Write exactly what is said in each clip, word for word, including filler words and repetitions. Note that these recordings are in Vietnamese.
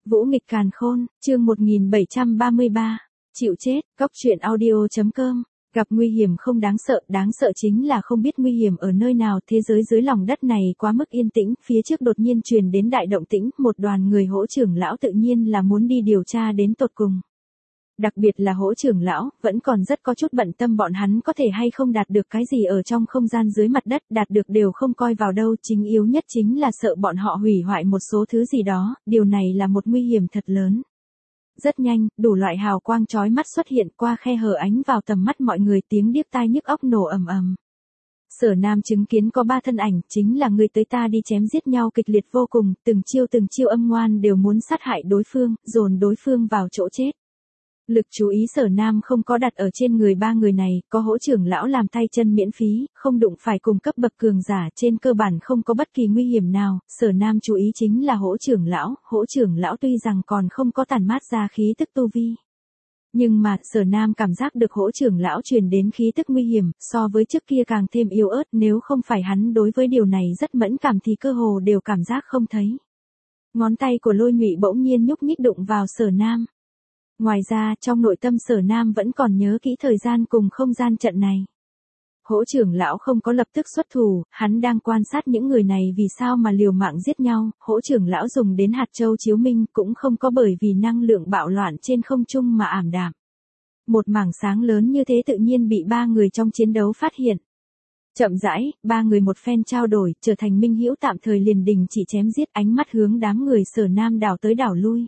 Vũ nghịch càn khôn, chương một nghìn bảy trăm ba mươi ba. Chịu chết, cóc truyện audio.com. Gặp nguy hiểm không đáng sợ, đáng sợ chính là không biết nguy hiểm ở nơi nào. Thế giới dưới lòng đất này quá mức yên tĩnh, phía trước đột nhiên truyền đến đại động tĩnh, một đoàn người hỗ trưởng lão tự nhiên là muốn đi điều tra đến tột cùng. Đặc biệt là hỗ trưởng lão, vẫn còn rất có chút bận tâm bọn hắn có thể hay không đạt được cái gì ở trong không gian dưới mặt đất, đạt được đều không coi vào đâu, chính yếu nhất chính là sợ bọn họ hủy hoại một số thứ gì đó, điều này là một nguy hiểm thật lớn. Rất nhanh, đủ loại hào quang chói mắt xuất hiện qua khe hở ánh vào tầm mắt mọi người, tiếng điếc tai nhức óc nổ ầm ầm. Sở Nam chứng kiến có ba thân ảnh, chính là người tới ta đi chém giết nhau kịch liệt vô cùng, từng chiêu từng chiêu âm ngoan đều muốn sát hại đối phương, dồn đối phương vào chỗ chết. Lực chú ý Sở Nam không có đặt ở trên người ba người này, có hỗ trưởng lão làm tay chân miễn phí, không đụng phải cùng cấp bậc cường giả, trên cơ bản không có bất kỳ nguy hiểm nào. Sở Nam chú ý chính là hỗ trưởng lão, hỗ trưởng lão tuy rằng còn không có tản mát ra khí tức tu vi. Nhưng mà, Sở Nam cảm giác được hỗ trưởng lão truyền đến khí tức nguy hiểm, so với trước kia càng thêm yếu ớt, nếu không phải hắn đối với điều này rất mẫn cảm thì cơ hồ đều cảm giác không thấy. Ngón tay của Lôi Nhụy bỗng nhiên nhúc nhích đụng vào Sở Nam. Ngoài ra, trong nội tâm Sở Nam vẫn còn nhớ kỹ thời gian cùng không gian trận này. Hỗ trưởng lão không có lập tức xuất thủ, hắn đang quan sát những người này vì sao mà liều mạng giết nhau. Hỗ trưởng lão dùng đến hạt châu chiếu minh cũng không có bởi vì năng lượng bạo loạn trên không trung mà ảm đạm. Một mảng sáng lớn như thế tự nhiên bị ba người trong chiến đấu phát hiện. Chậm rãi, ba người một phen trao đổi, trở thành minh hữu tạm thời liền đình chỉ chém giết, ánh mắt hướng đám người Sở Nam đảo tới đảo lui.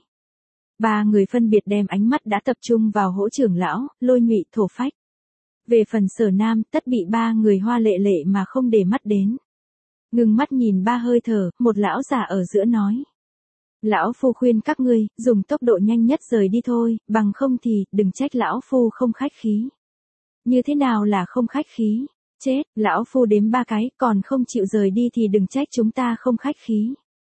Ba người phân biệt đem ánh mắt đã tập trung vào hỗ trưởng lão, Lôi Nhụy, Thổ Phách. Về phần Sở Nam, tất bị ba người hoa lệ lệ mà không để mắt đến. Ngừng mắt nhìn ba hơi thở, một lão già ở giữa nói. Lão phu khuyên các ngươi, dùng tốc độ nhanh nhất rời đi thôi, bằng không thì, đừng trách lão phu không khách khí. Như thế nào là không khách khí? Chết, lão phu đếm ba cái, còn không chịu rời đi thì đừng trách chúng ta không khách khí.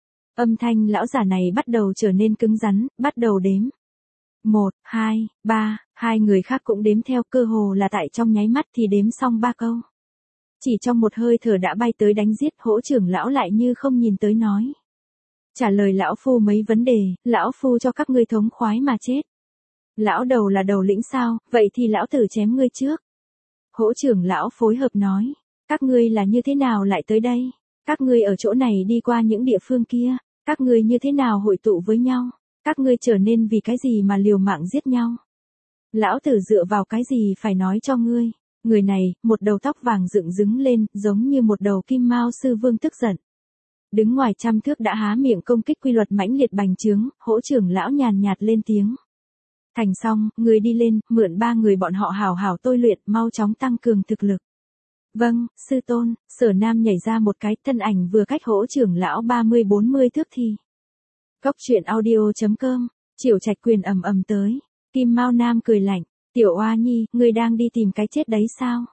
Âm thanh lão giả này bắt đầu trở nên cứng rắn, bắt đầu đếm. Một, hai, ba, hai người khác cũng đếm theo, cơ hồ là tại trong nháy mắt thì đếm xong ba câu. Chỉ trong một hơi thở đã bay tới đánh giết, hỗ trưởng lão lại như không nhìn tới nói. Trả lời lão phu mấy vấn đề, lão phu cho các ngươi thống khoái mà chết. Lão đầu là đầu lĩnh sao, vậy thì lão tử chém ngươi trước. Hỗ trưởng lão phối hợp nói, các ngươi là như thế nào lại tới đây? Các ngươi ở chỗ này đi qua những địa phương kia, các ngươi như thế nào hội tụ với nhau? Các ngươi trở nên vì cái gì mà liều mạng giết nhau? Lão tử dựa vào cái gì phải nói cho ngươi? Người này, một đầu tóc vàng dựng đứng lên, giống như một đầu kim mao sư vương tức giận. Đứng ngoài trăm thước đã há miệng công kích quy luật mãnh liệt bành trướng, hỗ trưởng lão nhàn nhạt lên tiếng. Thành xong, người đi lên, mượn ba người bọn họ hào hào tôi luyện, mau chóng tăng cường thực lực. Vâng, sư tôn. Sở Nam nhảy ra một cái, thân ảnh vừa cách hỗ trưởng lão ba mươi bốn mươi thước thì. Cóc truyện audio.com, Triệu Trạch Quyền ầm ầm tới. Kim Mao Nam cười lạnh, tiểu oa nhi, ngươi đang đi tìm cái chết đấy sao?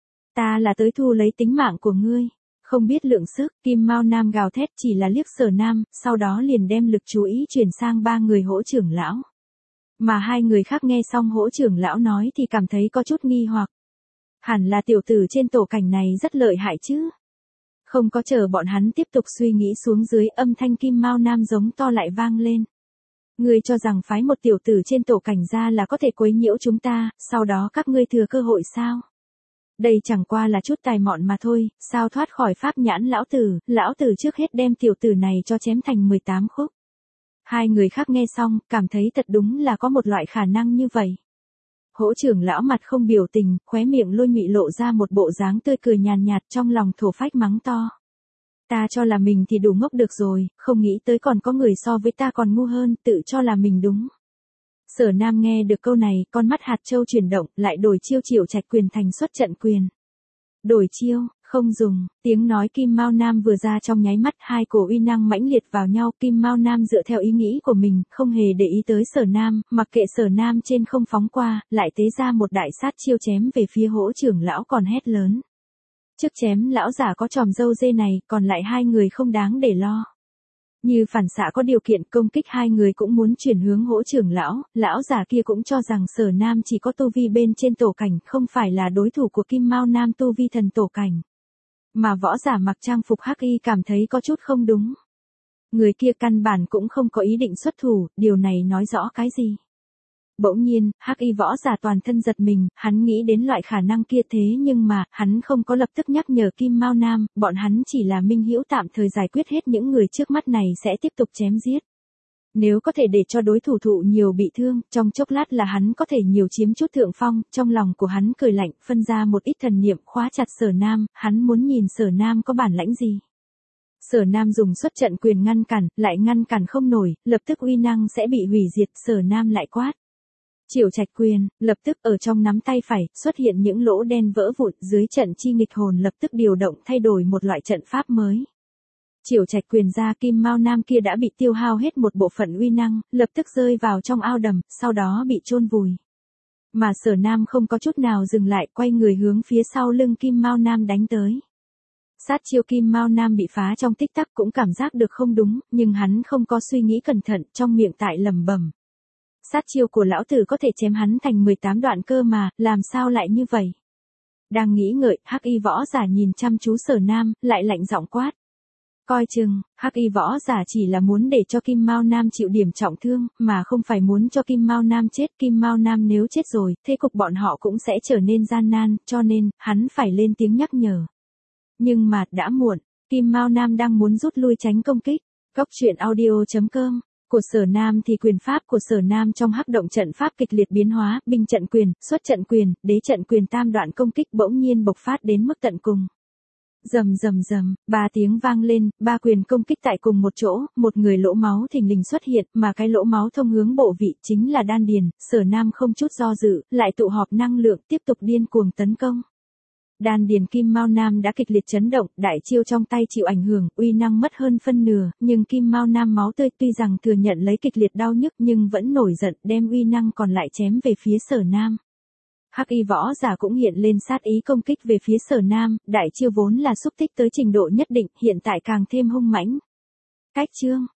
Ta là tới thu lấy tính mạng của ngươi. Không biết lượng sức, Kim Mao Nam gào thét, chỉ là liếc Sở Nam, sau đó liền đem lực chú ý chuyển sang ba người hỗ trưởng lão. Mà hai người khác nghe xong hỗ trưởng lão nói thì cảm thấy có chút nghi hoặc. Hẳn là tiểu tử trên tổ cảnh này rất lợi hại chứ. Không có chờ bọn hắn tiếp tục suy nghĩ xuống dưới, âm thanh Kim Mao Nam giống to lại vang lên. Ngươi cho rằng phái một tiểu tử trên tổ cảnh ra là có thể quấy nhiễu chúng ta, sau đó các ngươi thừa cơ hội sao? Đây chẳng qua là chút tài mọn mà thôi, sao thoát khỏi pháp nhãn lão tử, lão tử trước hết đem tiểu tử này cho chém thành mười tám khúc. Hai người khác nghe xong, cảm thấy thật đúng là có một loại khả năng như vậy. Hỗ trưởng lão mặt không biểu tình, khóe miệng Lôi Nhụy lộ ra một bộ dáng tươi cười nhàn nhạt, trong lòng Thổ Phách mắng to. Ta cho là mình thì đủ ngốc được rồi, không nghĩ tới còn có người so với ta còn ngu hơn, tự cho là mình đúng. Sở Nam nghe được câu này, con mắt hạt châu chuyển động, lại đổi chiêu Triệu Trạch Quyền thành xuất trận quyền. Đổi chiêu, không dùng, tiếng nói Kim Mao Nam vừa ra trong nháy mắt, hai cổ uy năng mãnh liệt vào nhau, Kim Mao Nam dựa theo ý nghĩ của mình, không hề để ý tới Sở Nam, mặc kệ Sở Nam trên không phóng qua, lại tế ra một đại sát chiêu chém về phía hỗ trưởng lão còn hét lớn. Trước chém lão giả có tròm râu dê này, còn lại hai người không đáng để lo. Như phản xạ có điều kiện công kích hai người cũng muốn chuyển hướng hỗ trưởng lão, lão giả kia cũng cho rằng Sở Nam chỉ có tu vi bên trên tổ cảnh, không phải là đối thủ của Kim Mao Nam tu vi thần tổ cảnh. Mà võ giả mặc trang phục hắc y cảm thấy có chút không đúng. Người kia căn bản cũng không có ý định xuất thủ, điều này nói rõ cái gì? Bỗng nhiên, Hắc Y võ giả toàn thân giật mình, hắn nghĩ đến loại khả năng kia thế nhưng mà, hắn không có lập tức nhắc nhở Kim Mao Nam, bọn hắn chỉ là minh hữu tạm thời giải quyết hết những người trước mắt này sẽ tiếp tục chém giết. Nếu có thể để cho đối thủ thụ nhiều bị thương, trong chốc lát là hắn có thể nhiều chiếm chút thượng phong, trong lòng của hắn cười lạnh, phân ra một ít thần niệm khóa chặt Sở Nam, hắn muốn nhìn Sở Nam có bản lãnh gì. Sở Nam dùng xuất trận quyền ngăn cản, lại ngăn cản không nổi, lập tức uy năng sẽ bị hủy diệt, Sở Nam lại quát. Triệu Trạch quyền, lập tức ở trong nắm tay phải, xuất hiện những lỗ đen vỡ vụn, dưới trận chi nghịch hồn lập tức điều động thay đổi một loại trận pháp mới. Triệu Trạch quyền ra Kim Mao Nam kia đã bị tiêu hao hết một bộ phận uy năng, lập tức rơi vào trong ao đầm, sau đó bị chôn vùi. Mà Sở Nam không có chút nào dừng lại, quay người hướng phía sau lưng Kim Mao Nam đánh tới. Sát chiêu Kim Mao Nam bị phá trong tích tắc cũng cảm giác được không đúng, nhưng hắn không có suy nghĩ cẩn thận, trong miệng tại lẩm bẩm. Sát chiêu của lão tử có thể chém hắn thành mười tám đoạn cơ mà, làm sao lại như vậy? Đang nghĩ ngợi, Hắc Y võ giả nhìn chăm chú Sở Nam, lại lạnh giọng quát. Coi chừng, Hắc Y võ giả chỉ là muốn để cho Kim Mao Nam chịu điểm trọng thương, mà không phải muốn cho Kim Mao Nam chết. Kim Mao Nam nếu chết rồi, thế cục bọn họ cũng sẽ trở nên gian nan, cho nên, hắn phải lên tiếng nhắc nhở. Nhưng mà, đã muộn, Kim Mao Nam đang muốn rút lui tránh công kích. Góc truyện audio chấm com Của Sở Nam thì quyền pháp của Sở Nam trong hắc động trận pháp kịch liệt biến hóa, binh trận quyền, xuất trận quyền, đế trận quyền tam đoạn công kích bỗng nhiên bộc phát đến mức tận cùng. Rầm rầm rầm, ba tiếng vang lên, ba quyền công kích tại cùng một chỗ, một người lỗ máu thình lình xuất hiện, mà cái lỗ máu thông hướng bộ vị chính là đan điền, Sở Nam không chút do dự, lại tụ họp năng lượng tiếp tục điên cuồng tấn công. Đan điền Kim Mao Nam đã kịch liệt chấn động, đại chiêu trong tay chịu ảnh hưởng, uy năng mất hơn phân nửa, nhưng Kim Mao Nam máu tươi tuy rằng thừa nhận lấy kịch liệt đau nhức nhưng vẫn nổi giận, đem uy năng còn lại chém về phía Sở Nam. Hắc Y võ giả cũng hiện lên sát ý công kích về phía Sở Nam, đại chiêu vốn là xúc tích tới trình độ nhất định, hiện tại càng thêm hung mãnh. Cách chương